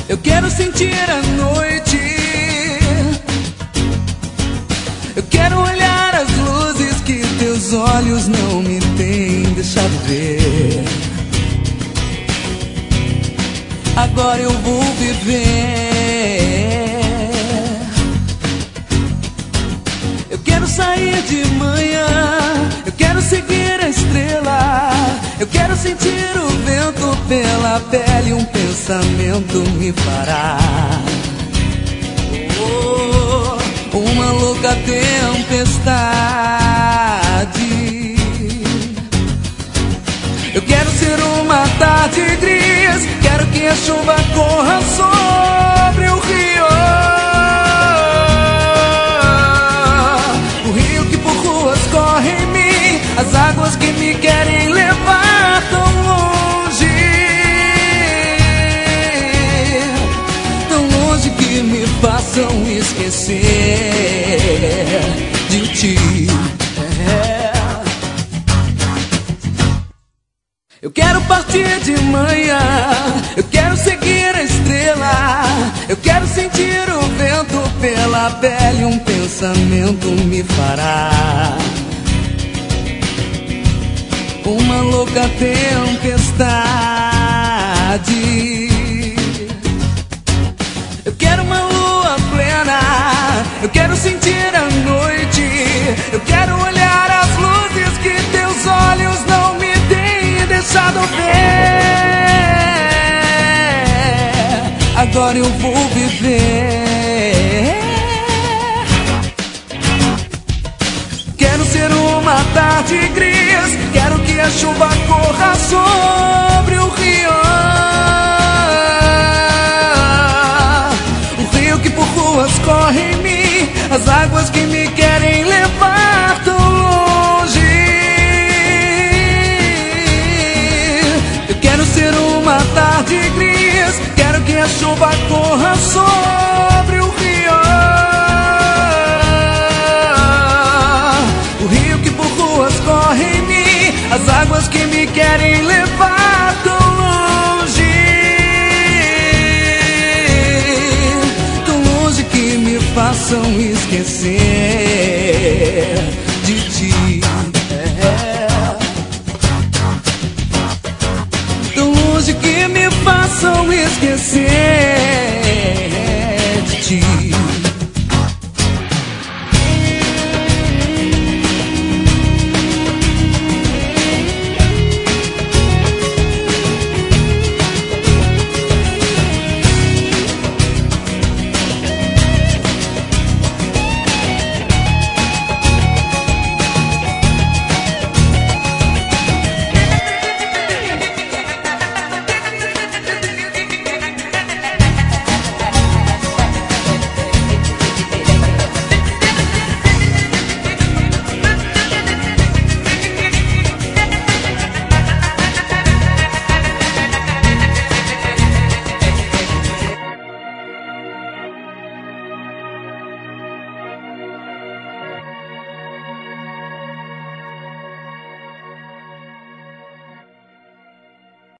Eu quero sentir a noite, eu quero olhar as luzes que teus olhos não me têm deixado ver. Agora eu vou viver. Eu quero sair de manhã, eu quero seguir a estrela, eu quero sentir o vento pela pele, um pensamento me fará uma louca tempestade. Eu quero ser uma tarde gris, quero que a chuva corra sobre o rio, o rio que por ruas corre em mim, as águas que me querem levar tão longe que me façam esquecer de ti. Eu quero partir de manhã, eu quero seguir a estrela, eu quero sentir o vento pela pele, um pensamento me fará uma louca tempestade. Eu quero uma lua plena, eu quero sentir a noite, eu quero olhar as luzes que teus olhos não me têm deixado ver. Agora eu vou viver. Quero ser uma tarde gris, quero que a chuva corra sobre o rio, o rio que por ruas corre em mim, as águas que me querem levar tão longe. Eu quero ser uma tarde gris, quero que a chuva corra sobre o rio, o rio que por ruas corre em mim, as águas que me querem levar tão longe que me façam esquecer de ti. Tão longe que me façam esquecer